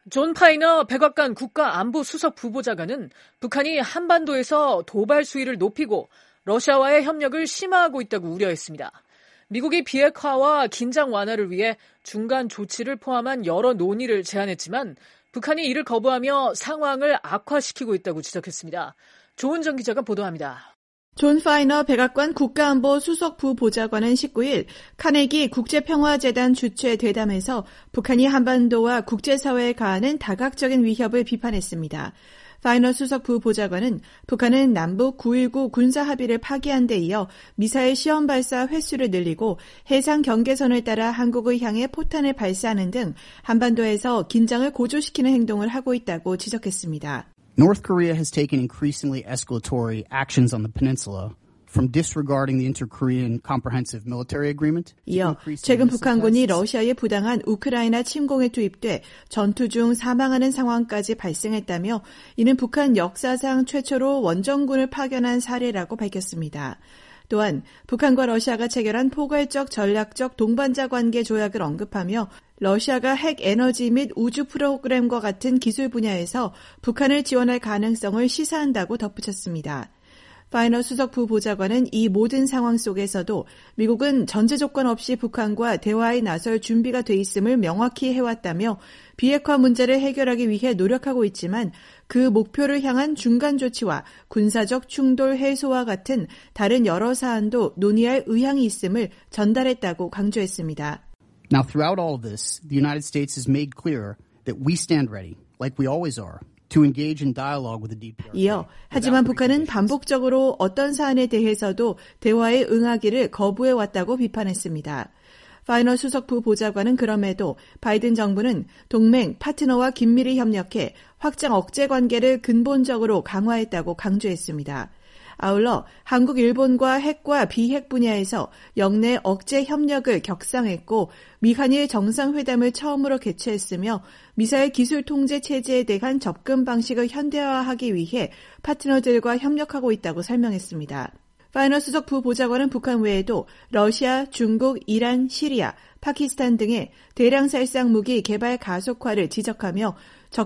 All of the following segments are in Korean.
존 파이너 백악관 국가안보수석 부보좌관은 북한이 한반도에서 도발 수위를 높이고 러시아와의 협력을 심화하고 있다고 우려했습니다. 미국이 비핵화와 긴장 완화를 위해 중간 조치를 포함한 여러 논의를 제안했지만 북한이 이를 거부하며 상황을 악화시키고 있다고 지적했습니다. 조은정 기자가 보도합니다. 존 파이너 백악관 국가안보 수석 부보좌관은 19일 카네기 국제평화재단 주최 대담에서 북한이 한반도와 국제사회에 가하는 다각적인 위협을 비판했습니다. 파이너 수석 부보좌관은 북한은 남북 9.19 군사합의를 파기한 데 이어 미사일 시험 발사 횟수를 늘리고 해상 경계선을 따라 한국을 향해 포탄을 발사하는 등 한반도에서 긴장을 고조시키는 행동을 하고 있다고 지적했습니다. North Korea has taken increasingly escalatory actions on the peninsula, from disregarding the Inter-Korean Comprehensive Military Agreement. 이어 최근 북한군이 러시아의 부당한 우크라이나 침공에 투입돼 전투 중 사망하는 상황까지 발생했다며 이는 북한 역사상 최초로 원정군을 파견한 사례라고 밝혔습니다. 또한 북한과 러시아가 체결한 포괄적 전략적 동반자 관계 조약을 언급하며 러시아가 핵 에너지 및 우주 프로그램과 같은 기술 분야에서 북한을 지원할 가능성을 시사한다고 덧붙였습니다. 파이너 수석 부보좌관은 이 모든 상황 속에서도 미국은 전제 조건 없이 북한과 대화에 나설 준비가 돼 있음을 명확히 해왔다며 비핵화 문제를 해결하기 위해 노력하고 있지만 그 목표를 향한 중간 조치와 군사적 충돌 해소와 같은 다른 여러 사안도 논의할 의향이 있음을 전달했다고 강조했습니다. Now, throughout all of this, the United States has made clear that we stand ready, like we always are, to engage in dialogue with the DPRK. 이어 하지만 북한은 반복적으로 어떤 사안에 대해서도 대화에 응하기를 거부해왔다고 비판했습니다. 파이너 수석 부보좌관은 그럼에도 바이든 정부는 동맹, 파트너와 긴밀히 협력해 확장 억제 관계를 근본적으로 강화했다고 강조했습니다. 아울러 한국, 일본과 핵과 비핵 분야에서 영내 억제 협력을 격상했고 미한일 정상회담을 처음으로 개최했으며 미사일 기술 통제 체제에 대한 접근 방식을 현대화하기 위해 파트너들과 협력하고 있다고 설명했습니다. 파이너 수석 부보좌관은 북한 외에도 러시아, 중국, 이란, 시리아, 파키스탄 등의 대량 살상 무기 개발 가속화를 지적하며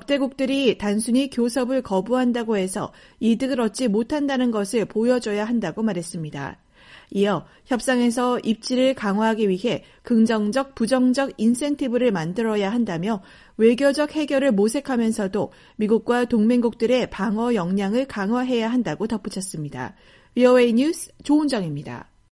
적대국들이 단순히 교섭을 거부한다고 해서 이득을 얻지 못한다는 것을 보여줘야 한다고 말했습니다. 이어 협상에서 입지를 강화하기 위해 긍정적, 부정적 인센티브를 만들어야 한다며 외교적 해결을 모색하면서도 미국과 동맹국들의 방어 역량을 강화해야 한다고 덧붙였습니다. VOA 뉴스 조은정입니다.